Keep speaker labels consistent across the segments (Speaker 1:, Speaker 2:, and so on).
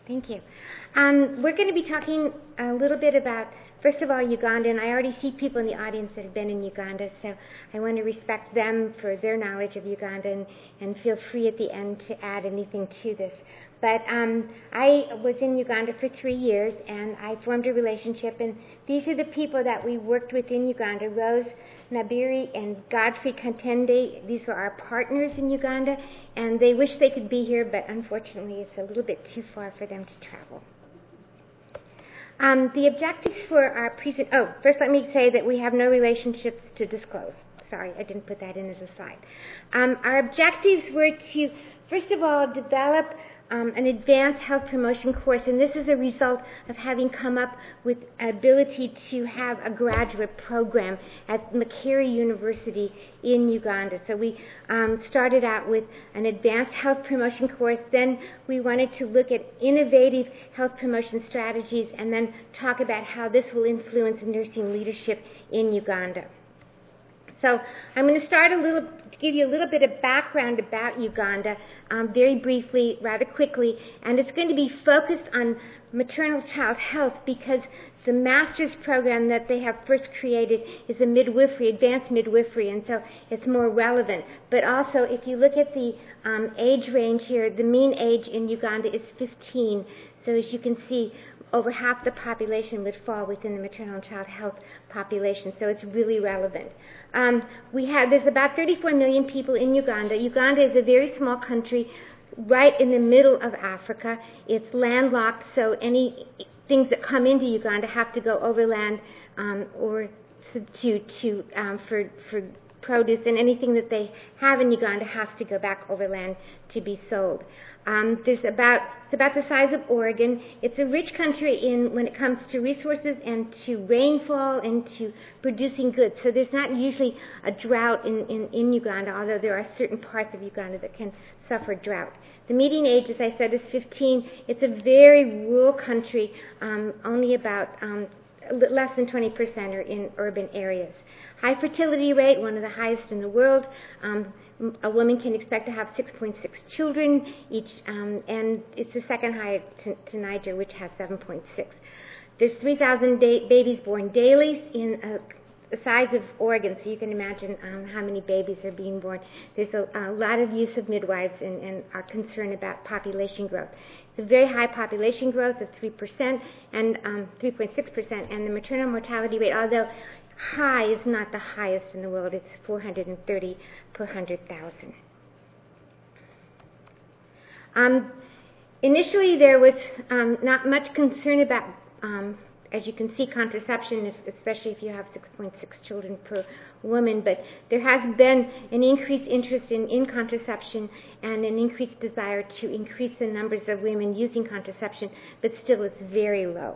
Speaker 1: Thank you. We're going to be talking a little bit about, first of all, Uganda, and I already see people in the audience that have been in Uganda, so I want to respect them for their knowledge of Uganda and feel free at the end to add anything to this. But I was in Uganda for 3 years, and I formed a relationship, and these are the people that we worked with in Uganda, Rose Nabiri and Godfrey Kantende. These were our partners in Uganda, and they wish they could be here, but unfortunately it's a little bit too far for them to travel. The objectives for our first let me say that we have no relationships to disclose. Sorry, I didn't put that in as a slide. Our objectives were to, first of all, develop an advanced health promotion course, and this is a result of having come up with an ability to have a graduate program at Makerere University in Uganda. So we started out with an advanced health promotion course, then we wanted to look at innovative health promotion strategies, and then talk about how this will influence nursing leadership in Uganda. So I'm going to start to give you a little bit of background about Uganda, very briefly, rather quickly, and it's going to be focused on maternal child health because the master's program that they have first created is a midwifery, advanced midwifery, and so it's more relevant. But also, if you look at the age range here, the mean age in Uganda is 15. So as you can see, over half the population would fall within the maternal and child health population, so it's really relevant. There's about 34 million people in Uganda. Uganda is a very small country right in the middle of Africa. It's landlocked, so any things that come into Uganda have to go overland or for produce, and anything that they have in Uganda has to go back overland to be sold. It's about the size of Oregon. It's a rich country when it comes to resources and to rainfall and to producing goods. So there's not usually a drought in Uganda, although there are certain parts of Uganda that can suffer drought. The median age, as I said, is 15. It's a very rural country. Only about less than 20% are in urban areas. High fertility rate, one of the highest in the world. A woman can expect to have 6.6 children each, and it's the second highest to Niger, which has 7.6. There's 3,000 babies born daily in the size of Oregon, so you can imagine how many babies are being born. There's a lot of use of midwives and are concerned about population growth. It's a very high population growth of 3% and 3.6%, and the maternal mortality rate, although high, is not the highest in the world. It's 430 per 100,000. Initially, there was not much concern about, as you can see, contraception, especially if you have 6.6 children per woman, but there has been an increased interest in contraception and an increased desire to increase the numbers of women using contraception, but still it's very low.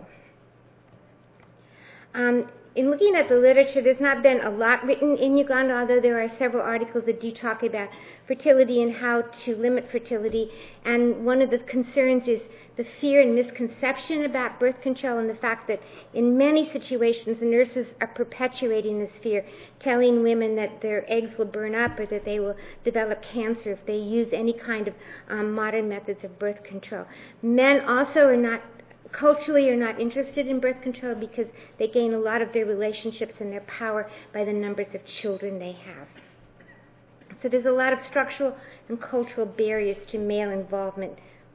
Speaker 1: In looking at the literature, there's not been a lot written in Uganda, although there are several articles that do talk about fertility and how to limit fertility. And one of the concerns is the fear and misconception about birth control, and the fact that in many situations the nurses are perpetuating this fear, telling women that their eggs will burn up or that they will develop cancer if they use any kind of modern methods of birth control. Men also culturally are not interested in birth control because they gain a lot of their relationships and their power by the numbers of children they have. So there's a lot of structural and cultural barriers to male involvement.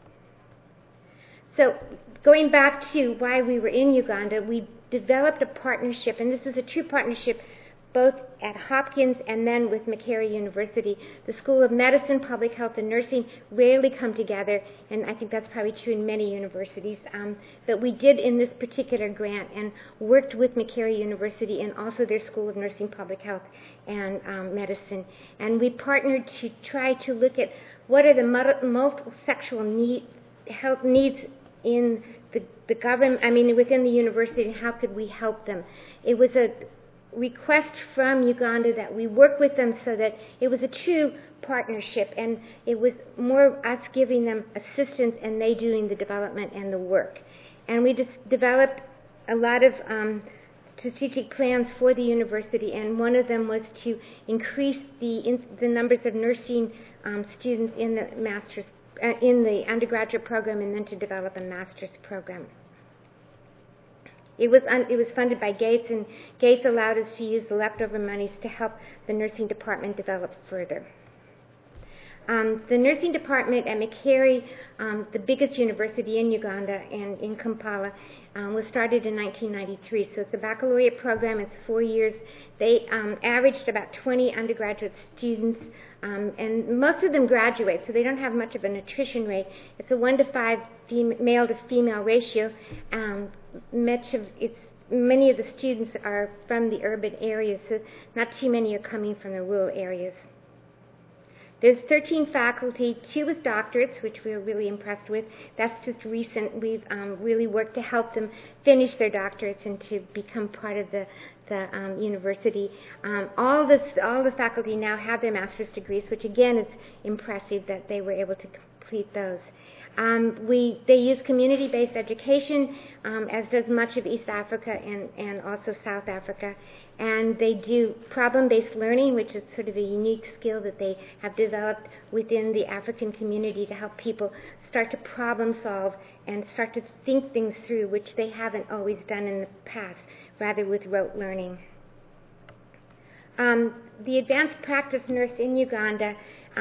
Speaker 1: So going back to why we were in Uganda, we developed a partnership, and this was a true partnership both at Hopkins and then with Makerere University. The School of Medicine, Public Health, and Nursing rarely come together, and I think that's probably true in many universities. But we did in this particular grant and worked with Makerere University and also their School of Nursing, Public Health, and Medicine. And we partnered to try to look at what are the multiple sexual health needs in the government, within the university, and how could we help them. It was a request from Uganda that we work with them so that it was a true partnership, and it was more us giving them assistance and they doing the development and the work. And we just developed a lot of strategic plans for the university, and one of them was to increase the numbers of nursing students in the master's in the undergraduate program and then to develop a master's program. It was funded by Gates, and Gates allowed us to use the leftover monies to help the nursing department develop further. The nursing department at Makerere, the biggest university in Uganda and in Kampala, was started in 1993. So it's a baccalaureate program. It's 4 years. They averaged about 20 undergraduate students, and most of them graduate, so they don't have much of an attrition rate. It's a 1 to 5 male to female ratio. Many of the students are from the urban areas, so not too many are coming from the rural areas. There's 13 faculty, 2 with doctorates, which we were really impressed with. That's just recent. We've really worked to help them finish their doctorates and to become part of the university. All the faculty now have their master's degrees, which again is impressive that they were able to complete those. They use community-based education, as does much of East Africa and also South Africa. And they do problem-based learning, which is sort of a unique skill that they have developed within the African community to help people start to problem solve and start to think things through, which they haven't always done in the past, rather with rote learning. The advanced practice nurse in Uganda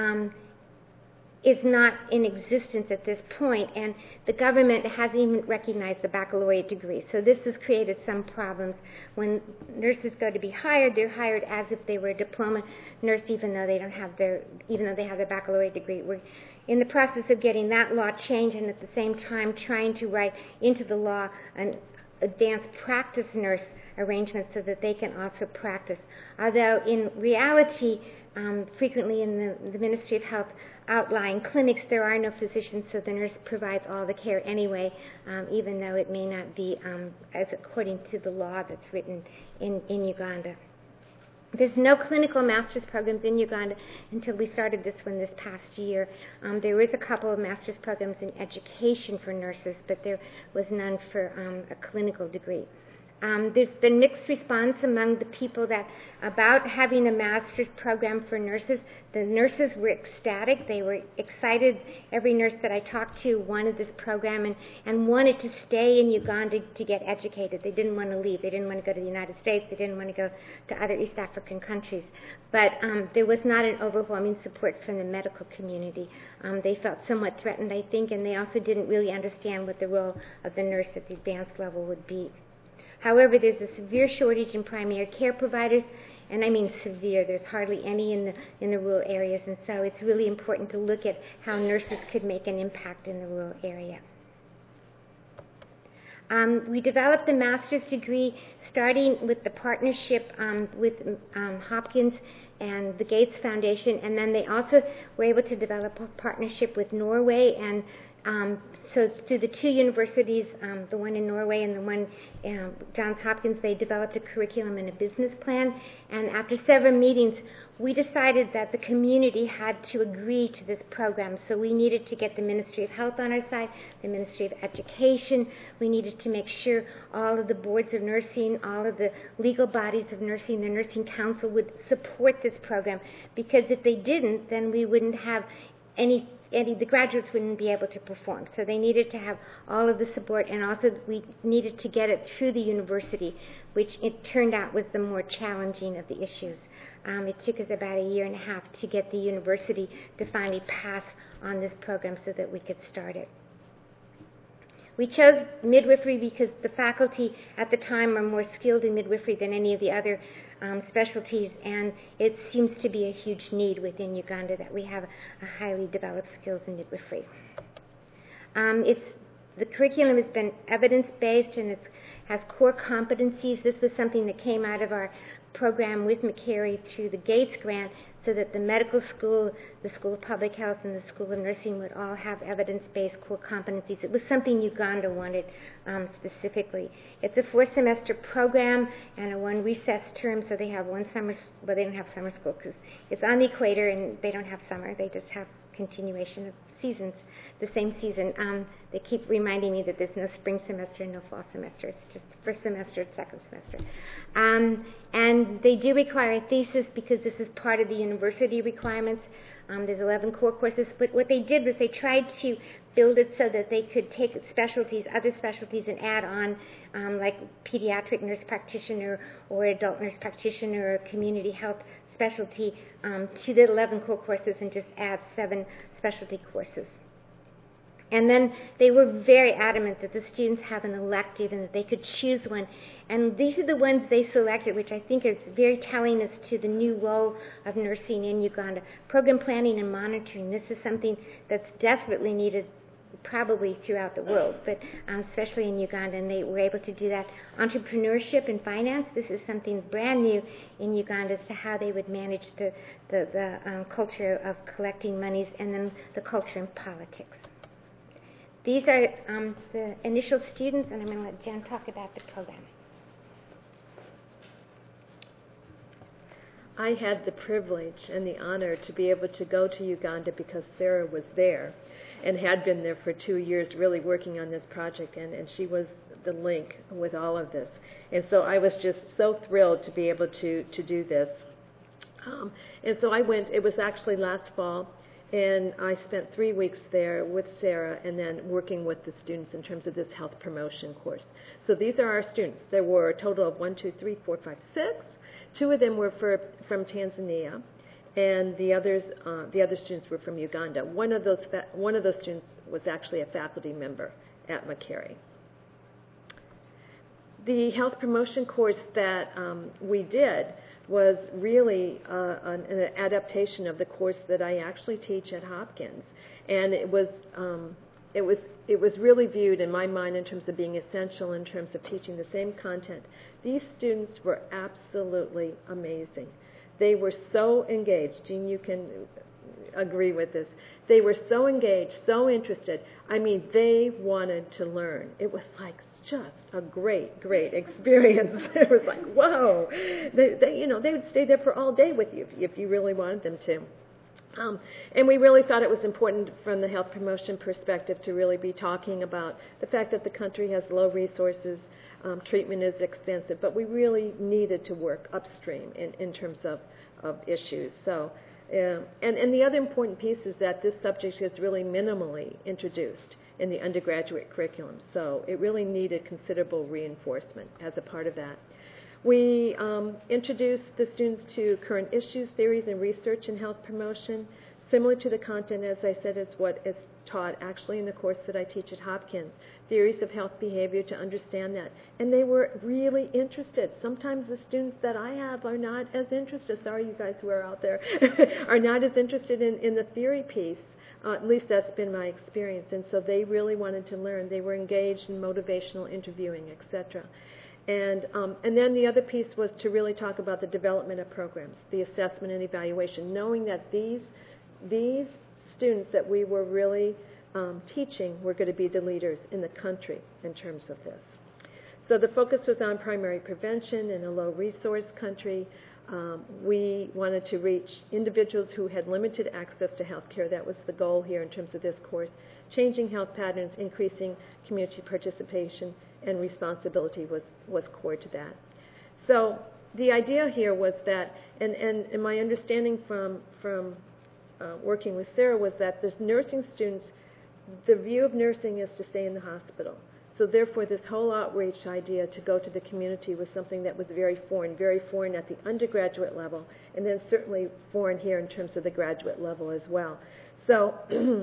Speaker 1: is not in existence at this point, and the government hasn't even recognized the baccalaureate degree. So this has created some problems. When nurses go to be hired, they're hired as if they were a diploma nurse, even though they have their baccalaureate degree. We're in the process of getting that law changed, and at the same time trying to write into the law an advanced practice nurse arrangement so that they can also practice. Although in reality, frequently in the Ministry of Health outlying clinics, there are no physicians, so the nurse provides all the care anyway, even though it may not be as according to the law that's written in Uganda. There's no clinical master's programs in Uganda until we started this one this past year. There is a couple of master's programs in education for nurses, but there was none for a clinical degree. There's been mixed response among the people about having a master's program for nurses. The nurses were ecstatic. They were excited. Every nurse that I talked to wanted this program and wanted to stay in Uganda to get educated. They didn't want to leave. They didn't want to go to the United States. They didn't want to go to other East African countries. But there was not an overwhelming support from the medical community. They felt somewhat threatened, I think, and they also didn't really understand what the role of the nurse at the advanced level would be. However, there's a severe shortage in primary care providers, and I mean severe. There's hardly any in the rural areas, and so it's really important to look at how nurses could make an impact in the rural area. We developed the master's degree starting with the partnership with Hopkins and the Gates Foundation, and then they also were able to develop a partnership with Norway, and so through the 2 universities, the one in Norway and the one Johns Hopkins, they developed a curriculum and a business plan. And after several meetings, we decided that the community had to agree to this program. So we needed to get the Ministry of Health on our side, the Ministry of Education. We needed to make sure all of the boards of nursing, all of the legal bodies of nursing, the Nursing Council would support this program. Because if they didn't, then we wouldn't have the graduates wouldn't be able to perform. So they needed to have all of the support, and also we needed to get it through the university, which it turned out was the more challenging of the issues. It took us about 1.5 years to get the university to finally pass on this program so that we could start it. We chose midwifery because the faculty at the time are more skilled in midwifery than any of the other specialties, and it seems to be a huge need within Uganda that we have a highly developed skills in midwifery. The curriculum has been evidence-based and it has core competencies. This was something that came out of our program with Makerere through the Gates grant, so that the medical school, the School of Public Health, and the School of Nursing would all have evidence-based core competencies. It was something Uganda wanted specifically. It's a 4-semester program and a 1 recess term, so they have 1 summer, well, they don't have summer school because it's on the equator and they don't have summer. They just have continuation of seasons, the same season. They keep reminding me that there's no spring semester and no fall semester. It's just first semester and second semester. And they do require a thesis because this is part of the university requirements. There's 11 core courses, but what they did was they tried to build it so that they could take specialties, other specialties, and add on, like pediatric nurse practitioner or adult nurse practitioner or community health specialty to the 11 core courses and just add 7 specialty courses. And then they were very adamant that the students have an elective and that they could choose one. And these are the ones they selected, which I think is very telling as to the new role of nursing in Uganda. Program planning and monitoring, this is something that's desperately needed probably throughout the world, but especially in Uganda, and they were able to do that. Entrepreneurship and finance, this is something brand new in Uganda as to how they would manage the culture of collecting monies, and then the culture in politics. These are the initial students, and I'm going to let Jen talk about the program.
Speaker 2: I had the privilege and the honor to be able to go to Uganda because Sarah was there and had been there for 2 years really working on this project, and she was the link with all of this. And so I was just so thrilled to be able to do this. And so I went, it was actually last fall, and I spent 3 weeks there with Sarah and then working with the students in terms of this health promotion course. So these are our students. There were a total of 1, 2, 3, 4, 5, 6. 2 of them were from Tanzania, and the other students were from Uganda. One of those students was actually a faculty member at Macquarie. The health promotion course that we did was really an adaptation of the course that I actually teach at Hopkins, and it was really viewed in my mind in terms of being essential in terms of teaching the same content. These students were absolutely amazing. They were so engaged. Jean, you can agree with this. They were so engaged, so interested. I mean, they wanted to learn. It was like just a great experience. It was like, whoa. They would stay there for all day with you if you really wanted them to. And we really thought it was important from the health promotion perspective to really be talking about the fact that the country has low resources, treatment is expensive, but we really needed to work upstream in terms of issues. So, and the other important piece is that this subject is really minimally introduced in the undergraduate curriculum, so it really needed considerable reinforcement as a part of that. We introduced the students to current issues, theories, and research in health promotion. Similar to the content, as I said, is what is taught actually in the course that I teach at Hopkins, theories of health behavior, to understand that. And they were really interested. Sometimes the students that I have are not as interested, sorry you guys who are out there, are not as interested in the theory piece. At least that's been my experience. And so they really wanted to learn. They were engaged in motivational interviewing, etc. And then the other piece was to really talk about the development of programs, the assessment and evaluation, knowing that these students that we were really teaching were going to be the leaders in the country in terms of this. So the focus was on primary prevention in a low-resource country. We wanted to reach individuals who had limited access to health care. That was the goal here in terms of this course. Changing health patterns, increasing community participation, and responsibility was core to that. So the idea here was that, and my understanding from working with Sarah was that the nursing students, the view of nursing is to stay in the hospital. So therefore this whole outreach idea to go to the community was something that was very foreign at the undergraduate level, and then certainly foreign here in terms of the graduate level as well. So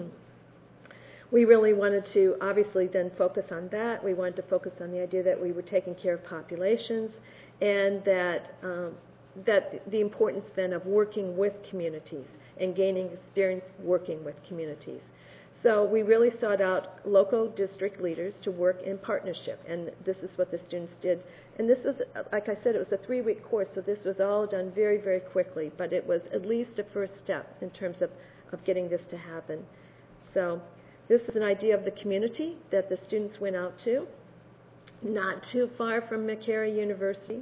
Speaker 2: we really wanted to obviously then focus on that. We wanted to focus on the idea that we were taking care of populations, and that the importance then of working with communities and gaining experience working with communities. So we really sought out local district leaders to work in partnership, and this is what the students did. And this was, like I said, it was a 3-week course, so this was all done very, very quickly, but it was at least a first step in terms of getting this to happen. So this is an idea of the community that the students went out to, not too far from Macquarie University.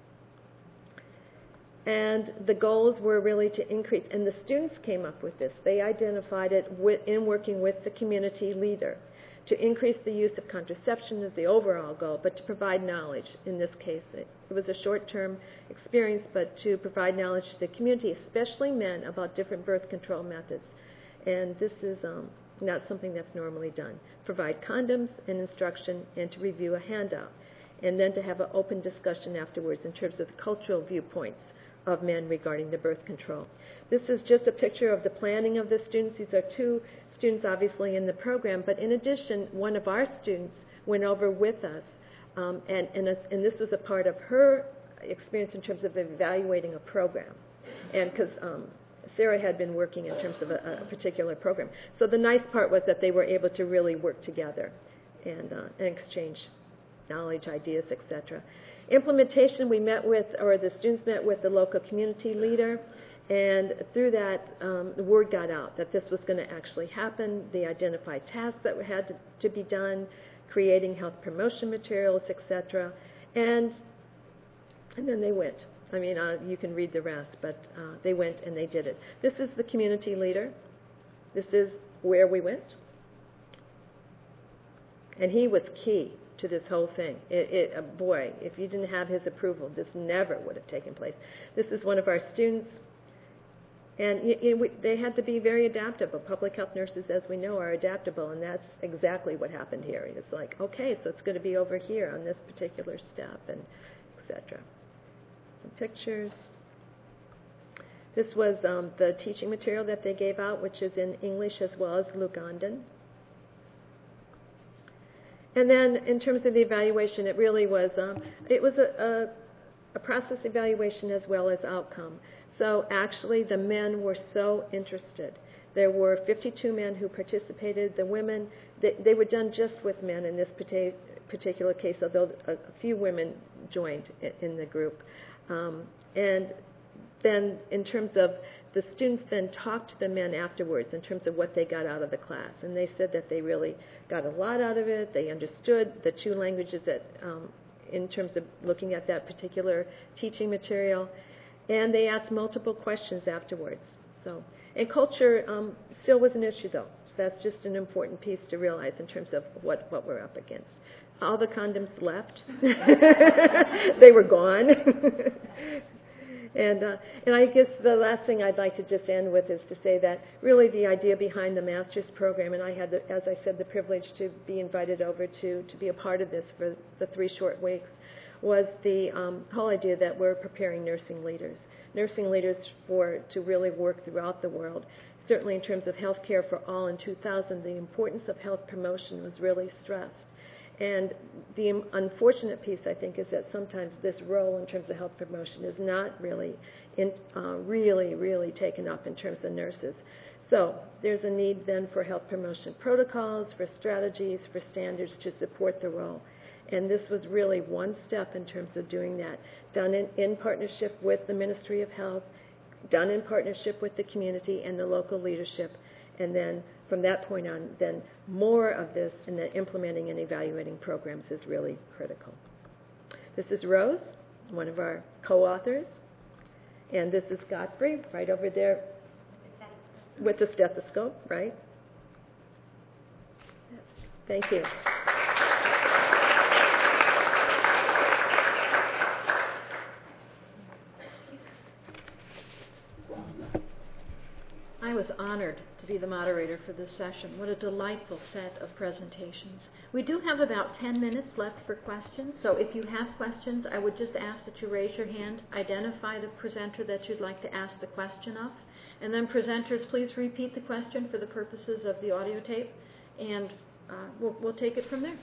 Speaker 2: And the goals were really to increase, and the students came up with this. They identified it in working with the community leader, To increase the use of contraception is the overall goal, but to provide knowledge. In this case, it was a short-term experience, but to provide knowledge to the community, especially men, about different birth control methods. And this is not something that's normally done. Provide condoms and instruction, and to review a handout. And then to have an open discussion afterwards in terms of the cultural viewpoints of men regarding the birth control. This is just a picture of the planning of the students. These are 2 students obviously in the program, but in addition, one of our students went over with us, and this was a part of her experience in terms of evaluating a program. And because Sarah had been working in terms of a particular program. So the nice part was that they were able to really work together and exchange knowledge, ideas, etc. Implementation, the students met with the local community leader, and through that, the word got out that this was going to actually happen. They identified tasks that had to be done, creating health promotion materials, etc. And then they went. I mean, you can read the rest, but they went and they did it. This is the community leader. This is where we went. And he was key to this whole thing. Boy, if you didn't have his approval, this never would have taken place. This is one of our students. And they had to be very adaptable. Public health nurses, as we know, are adaptable, and that's exactly what happened here. It's like, okay, so it's going to be over here on this particular step, and etc. Some pictures. This was the teaching material that they gave out, which is in English as well as Lugandan. And then in terms of the evaluation, it really was, a process evaluation as well as outcome. So actually the men were so interested. There were 52 men who participated. The women, they were done just with men in this particular case, although a few women joined in the group. And then in terms of the students then talked to the men afterwards in terms of what they got out of the class. And they said that they really got a lot out of it. They understood the 2 languages that, in terms of looking at that particular teaching material. And they asked multiple questions afterwards. So, and culture still was an issue, though. So that's just an important piece to realize in terms of what we're up against. All the condoms left. They were gone. And I guess the last thing I'd like to just end with is to say that really the idea behind the master's program, and I had, as I said, the privilege to be invited over to be a part of this for the 3 short weeks, was the whole idea that we're preparing nursing leaders to really work throughout the world. Certainly in terms of health care for all in 2000, the importance of health promotion was really stressed. And the unfortunate piece, I think, is that sometimes this role in terms of health promotion is not really really taken up in terms of nurses. So there's a need then for health promotion protocols, for strategies, for standards to support the role. And this was really one step in terms of doing that, done in partnership with the Ministry of Health, done in partnership with the community and the local leadership. And then from that point on, then more of this and then implementing and evaluating programs is really critical. This is Rose, one of our co-authors. And this is Godfrey, right over there with the stethoscope, right? Thank you.
Speaker 3: I was honored to be the moderator for this session. What a delightful set of presentations. We do have about 10 minutes left for questions, so if you have questions, I would just ask that you raise your hand, identify the presenter that you'd like to ask the question of, and then presenters, please repeat the question for the purposes of the audio tape, and we'll take it from there.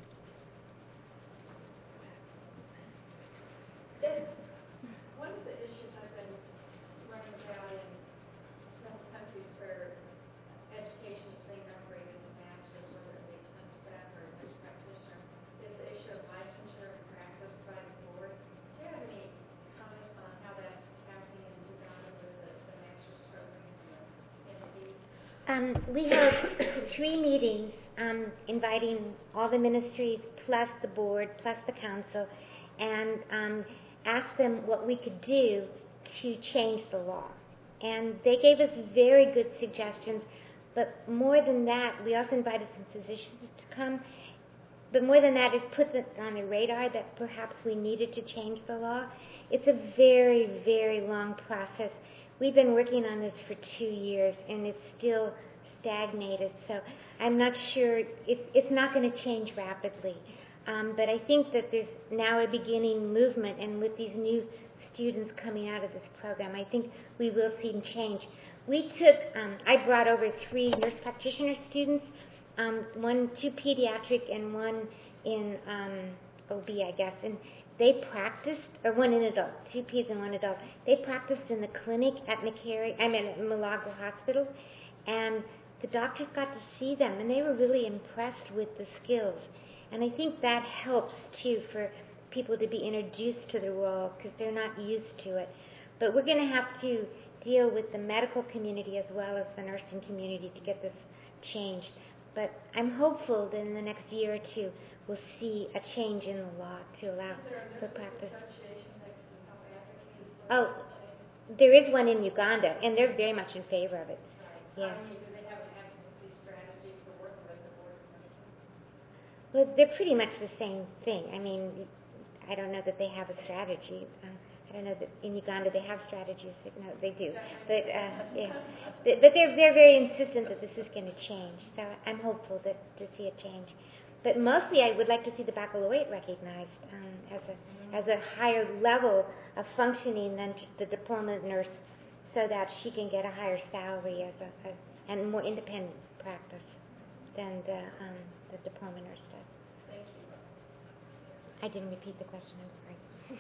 Speaker 4: One of the issues I've been running about in several countries where education is being upgraded to master's, whether it be clinical staff or nurse practitioner, is the issue of licensure and practice by the board. Do you have any comments on how that's happening in Uganda with the master's program in the East?
Speaker 1: We have 3 meetings inviting all the ministries plus the board plus the council, and asked them what we could do to change the law. And they gave us very good suggestions. But more than that, we also invited some physicians to come. But more than that, it puts it on the radar that perhaps we needed to change the law. It's a very, very long process. We've been working on this for 2 years, and it's still stagnated. So I'm not sure. It's not going to change rapidly. But I think that there's now a beginning movement, and with these new students coming out of this program, I think we will see change. I brought over 3 nurse practitioner students, 2 pediatric and 1 in OB, I guess, and they practiced, or 1 in adult, 2 peds and 1 adult. They practiced in the clinic at Milagro Hospital, and the doctors got to see them, and they were really impressed with the skills. And I think that helps, too, for people to be introduced to the role because they're not used to it. But we're going to have to deal with the medical community as well as the nursing community to get this changed. But I'm hopeful that in the next year or 2, we'll see a change in the law to allow for practice. Oh, there is one in Uganda, and they're very much in favor of it. Yeah. Well, they're pretty much the same thing. I mean, I don't know that they have a strategy. I don't know that in Uganda they have strategies. No, they do. But yeah, but they're very insistent that this is going to change. So I'm hopeful to see a change. But mostly, I would like to see the baccalaureate recognized as a higher level of functioning than the diploma nurse, so that she can get a higher salary and more independent practice than the diploma nurse does.
Speaker 4: Thank you.
Speaker 1: I didn't repeat the question. I'm sorry.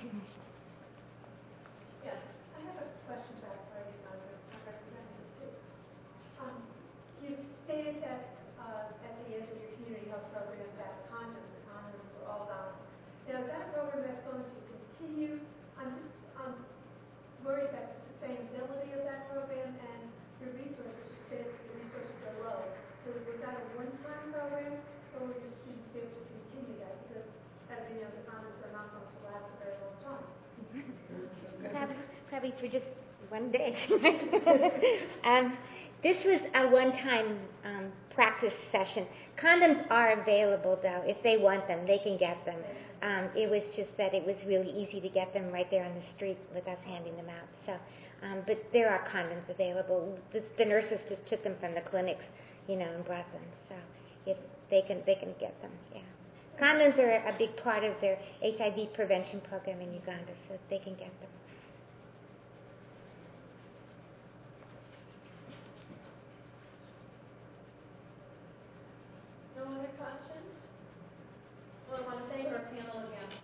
Speaker 5: Yes, I have a question about representatives too. You stated that at the end of your community health program that condoms were all gone. Now, is that a program that's going to continue? I'm just worried about the sustainability of that program and your resources. You said the resources are low. So was that a one-time program, or will your students be able to continue that? Because, as you know, the condoms are not going to last a very long time.
Speaker 1: Probably for just one day. This was a one-time practice session. Condoms are available, though. If they want them, they can get them. It was just that it was really easy to get them right there on the street with us handing them out. So, but there are condoms available. The nurses just took them from the clinics, and brought them. So if they can get them. Yeah. Condoms are a big part of their HIV prevention program in Uganda, so they can get them.
Speaker 3: No other questions? Well, I want to thank our panel again